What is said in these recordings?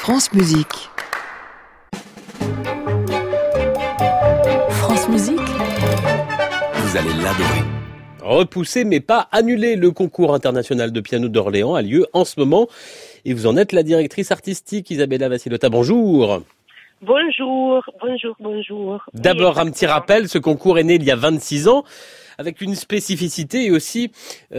France Musique. France Musique. Vous allez l'adorer. Repoussé mais pas annulé, le concours international de piano d'Orléans a lieu en ce moment. Et vous en êtes la directrice artistique, Isabella Vassilota. Bonjour. Bonjour. D'abord, Oui, un petit rappel, ce concours est né il y a 26 ans, avec une spécificité et aussi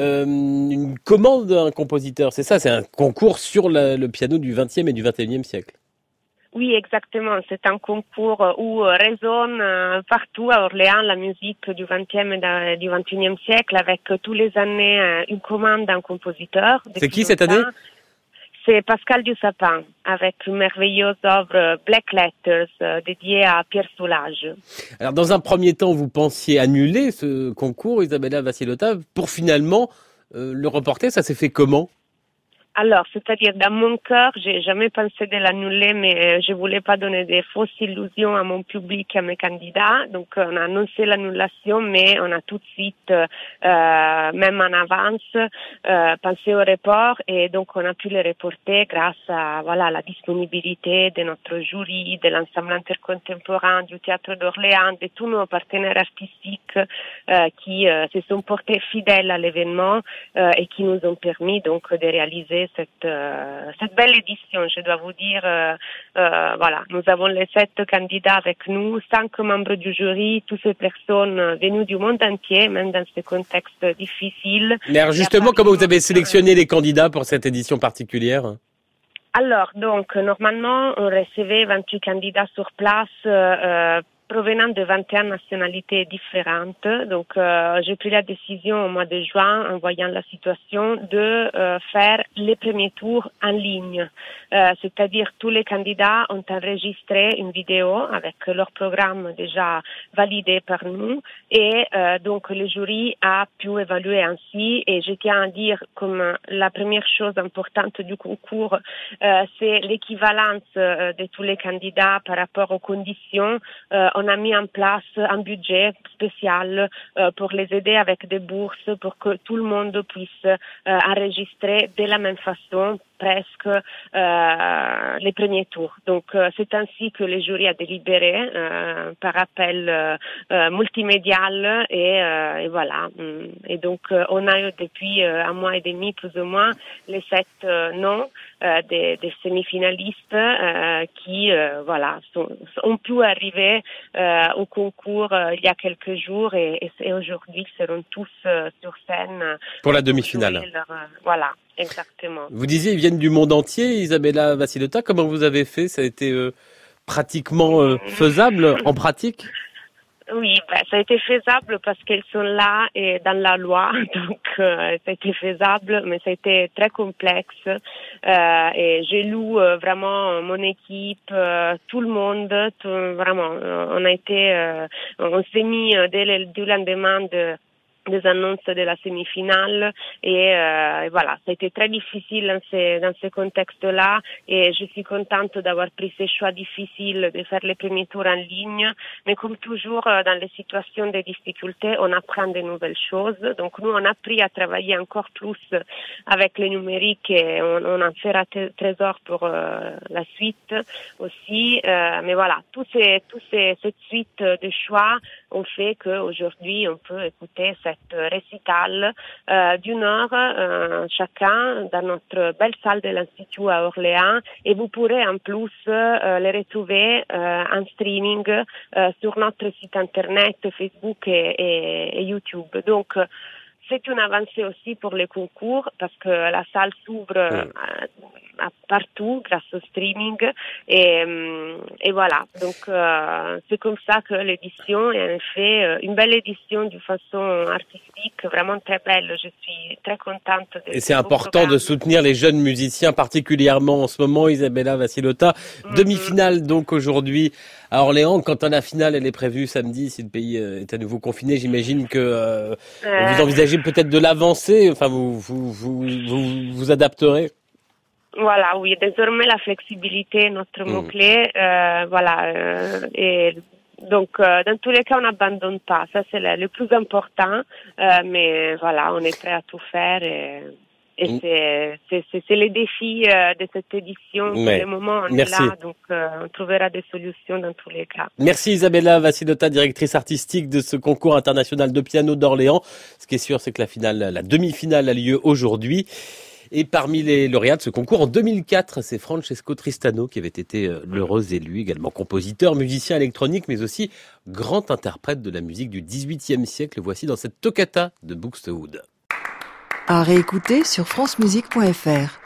une commande d'un compositeur. C'est ça, c'est un concours sur le piano du XXe et du XXIe siècle. Oui, exactement. C'est un concours où résonne partout à Orléans la musique du XXe et du XXIe siècle, avec tous les années une commande d'un compositeur. C'est qui cette année ? C'est Pascal Dussapin, avec une merveilleuse œuvre Black Letters dédiée à Pierre Soulages. Alors, dans un premier temps, vous pensiez annuler ce concours, Isabella Vassilota, pour finalement le reporter. Ça s'est fait comment ? Alors, c'est-à-dire, dans mon cœur, j'ai jamais pensé de l'annuler, mais je voulais pas donner des fausses illusions à mon public et à mes candidats. Donc, on a annoncé l'annulation, mais on a tout de suite, même en avance, pensé au report, et donc on a pu le reporter grâce à, la disponibilité de notre jury, de l'ensemble intercontemporain du Théâtre d'Orléans, de tous nos partenaires artistiques, qui se sont portés fidèles à l'événement, et qui nous ont permis donc de réaliser cette belle édition. Je dois vous dire, nous avons les 7 candidats avec nous, 5 membres du jury, toutes ces personnes venues du monde entier, même dans ce contexte difficile. Mais alors justement, comment vous avez sélectionné les candidats pour cette édition particulière ? Alors, donc, normalement, on recevait 28 candidats sur place, provenant de 21 nationalités différentes. Donc, j'ai pris la décision au mois de juin, en voyant la situation, de faire les premiers tours en ligne. C'est-à-dire, tous les candidats ont enregistré une vidéo avec leur programme déjà validé par nous, et donc le jury a pu évaluer ainsi. Et je tiens à dire, comme la première chose importante du concours, c'est l'équivalence de tous les candidats par rapport aux conditions. On a mis en place un budget spécial pour les aider avec des bourses, pour que tout le monde puisse enregistrer de la même façon presque les premiers tours. Donc c'est ainsi que le jury a délibéré par appel multimédial, et voilà. Et donc on a eu depuis un mois et demi plus ou moins les 7 noms des semi-finalistes qui ont pu arriver au concours il y a quelques jours, et aujourd'hui ils seront tous sur scène pour la demi-finale. Voilà. Exactement. Vous disiez, ils viennent du monde entier, Isabella Vassilota. Comment vous avez fait ? Ça a été pratiquement faisable en pratique ? Oui, ça a été faisable parce qu'elles sont là et dans la loi, donc ça a été faisable, mais ça a été très complexe. Et j'ai loué vraiment mon équipe, tout le monde, vraiment. On s'est mis dès du lendemain des annonces de la semi-finale, et voilà, ça a été très difficile dans ce contexte-là, et je suis contente d'avoir pris ce choix difficile de faire les premiers tours en ligne. Mais comme toujours dans les situations de difficulté, on apprend de nouvelles choses. Donc nous, on a appris à travailler encore plus avec le numérique, et on en fera trésor pour la suite aussi. Mais voilà, cette suite de choix ont fait qu'aujourd'hui on peut écouter cette récital d'une heure chacun dans notre belle salle de l'Institut à Orléans, et vous pourrez en plus les retrouver en streaming sur notre site internet, Facebook et YouTube. Donc c'est une avancée aussi pour les concours, parce que la salle s'ouvre partout grâce au streaming, et voilà. Donc c'est comme ça que l'édition est en effet une belle édition de façon artistique, vraiment très belle. Je suis très contente. Et c'est important de soutenir les jeunes musiciens, particulièrement en ce moment, Isabella Vassilota. Demi-finale donc aujourd'hui à Orléans. Quand la finale elle est prévue samedi, si le pays est à nouveau confiné, j'imagine que vous envisagez peut-être de l'avancer. Enfin, vous adapterez. Voilà, oui, désormais la flexibilité est notre mot-clé, et donc dans tous les cas on n'abandonne pas, ça c'est le plus important, mais voilà, on est prêt à tout faire, et Et c'est les défis de cette édition. Pour le moment, on est là, donc on trouvera des solutions dans tous les cas. Merci Isabella Vassilota, directrice artistique de ce concours international de piano d'Orléans. Ce qui est sûr, c'est que la demi-finale a lieu aujourd'hui. Et parmi les lauréats de ce concours, en 2004, c'est Francesco Tristano qui avait été l'heureux élu, également compositeur, musicien électronique, mais aussi grand interprète de la musique du XVIIIe siècle. Le voici dans cette toccata de Buxtehude. À réécouter sur francemusique.fr.